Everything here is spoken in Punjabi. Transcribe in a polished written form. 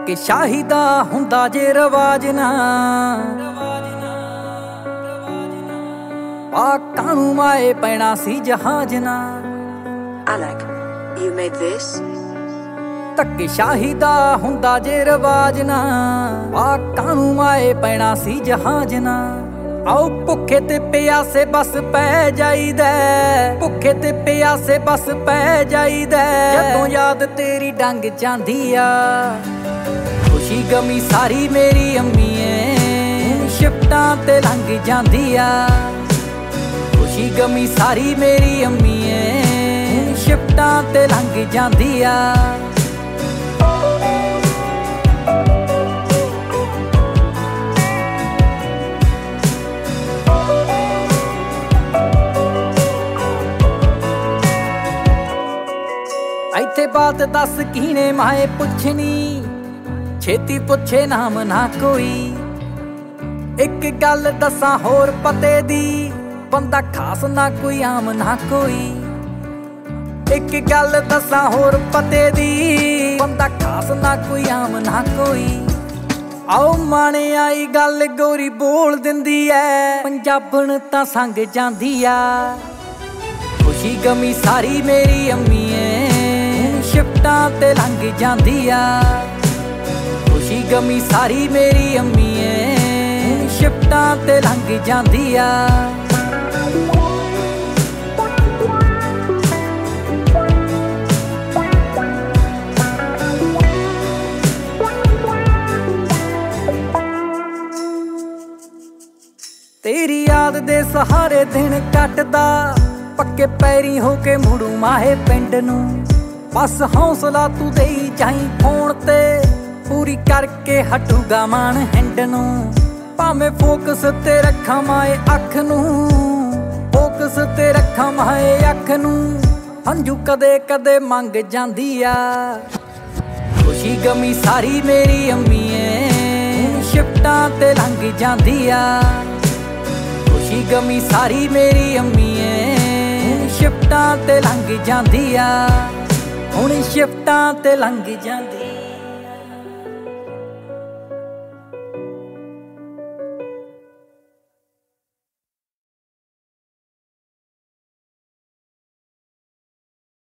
ਧੱਕੇ ਸ਼ਾਹੀ ਦਾ ਹੁੰਦਾ ਜੇ ਰਵਾਜ ਨਾ ਪਾਕਾਂ ਨੂੰ ਮਾਏ ਪੈਣਾ ਸੀ ਜਹਾਜ਼ ਨਾ। Alec, you made this? ਧੱਕੇ ਸ਼ਾਹੀ ਦਾ ਹੁੰਦਾ ਜੇ ਰਵਾਜ ਨਾ ਪਾਕਾਂ ਨੂੰ ਮਾਏ ਪੈਣਾ ਸੀ ਜਹਾਜ਼ ਨਾ। ਆਓ ਭੁੱਖੇ ਤੇ ਪਿਆਸੇ ਬਸ ਪੈ ਜਾਈਦਾ, ਭੁੱਖੇ ਤੇ ਪਿਆਸੇ ਬਸ ਪੈ ਜਾਈਦਾ ਜਦੋਂ ਯਾਦ ਤੇਰੀ ਡੰਗ ਜਾਂਦੀ ਆ। ਖੁਸ਼ੀ ਗਮੀ ਸਾਰੀ ਮੇਰੀ ਅੰਮੀ ਏ ਸ਼ਿਫਟਾਂ ਤੇ ਲੰਘ ਜਾਂਦੀ ਆ। ਖੁਸ਼ੀ ਗਮੀ ਸਾਰੀ ਮੇਰੀ ਅੰਮੀ ਏ ਸ਼ਿਫਟਾਂ ਤੇ ਲੰਘ ਜਾਂਦੀ ਆ। ਇੱਥੇ ਬਾਤ ਦੱਸ ਕੀਨੇ ਮਾਏ ਪੁੱਛਣੀ, ਛੇਤੀ ਪੁੱਛੇ ਨਾਮ ਨਾ ਕੋਈ। ਇੱਕ ਗੱਲ ਦੱਸਾਂ ਹੋਰ ਪਤੇ ਦੀ, ਬੰਦਾ ਖਾਸ ਨਾ ਕੋਈ ਆਮ ਨਾ ਕੋਈ। ਇੱਕ ਗੱਲ ਦੱਸਾਂ ਹੋਰ ਪਤੇ ਦੀ, ਬੰਦਾ ਖਾਸ ਨਾ ਕੋਈ ਆਮ ਨਾ ਕੋਈ। ਆਓ ਮਾਣੇ ਆਈ ਗੱਲ ਗੋਰੀ ਬੋਲ ਦਿੰਦੀ ਐ, ਪੰਜਾਬਣ ਤਾਂ ਸੰਗ ਜਾਂਦੀ ਆ। ਖੁਸ਼ੀ ਗਮੀ ਸਾਰੀ ਮੇਰੀ ਅੰਮੀ ਏ ਸ਼ਿਫਟਾਂ ਤੇ ਲੰਘ ਜਾਂਦੀ ਆ। ਖੁਸ਼ੀ ਗਮੀ ਸਾਰੀ ਮੇਰੀ ਅੰਮੀ ਏ ਸ਼ਿਫਟਾਂ ਤੇ ਲੰਘ ਜਾਂਦੀ ਆ। ਤੇਰੀ ਯਾਦ ਦੇ ਸਹਾਰੇ ਦਿਨ ਕੱਟਦਾ, ਪੱਕੇ ਪੈਰੀ ਹੋ ਕੇ ਮੁੜੂ ਮਾਹੇ ਪਿੰਡ ਨੂੰ। ਬਸ ਹੌਸਲਾ ਤੂੰ ਦੇਈ ਜਾਈਂ ਫੋਨ ਤੇ, ਪੂਰੀ ਕਰਕੇ ਹਟੂਗਾ ਮਾਣ ਹਿੰਡ ਨੂੰ। ਭਾਵੇਂ ਫੋਕਸ ਤੇ ਰੱਖਾਂ ਮਾਏ ਅੱਖ ਨੂੰ, ਫੋਕਸ ਤੇ ਰੱਖਾਂ ਮਾਏ ਅੱਖ ਨੂੰ। ਹੰਝੂ ਕਦੇ ਕਦੇ ਮੰਗ ਜਾਂਦੀ ਆ। ਖੁਸ਼ੀ ਗਮੀ ਸਾਰੀ ਮੇਰੀ ਅੰਮੀ ਏ ਸ਼ਿਫਟਾਂ ਤੇ ਲੰਘ ਜਾਂਦੀ ਆ। ਖੁਸ਼ੀ ਗਮੀ ਸਾਰੀ ਮੇਰੀ ਅੰਮੀ ਏ ਸ਼ਿਫਟਾਂ ਤੇ ਲੰਘ ਜਾਂਦੀ ਆ। ਹੁਣ ਸ਼ਿਫਟਾਂ ਤੇ ਲੰਘ ਜਾਂਦੀ।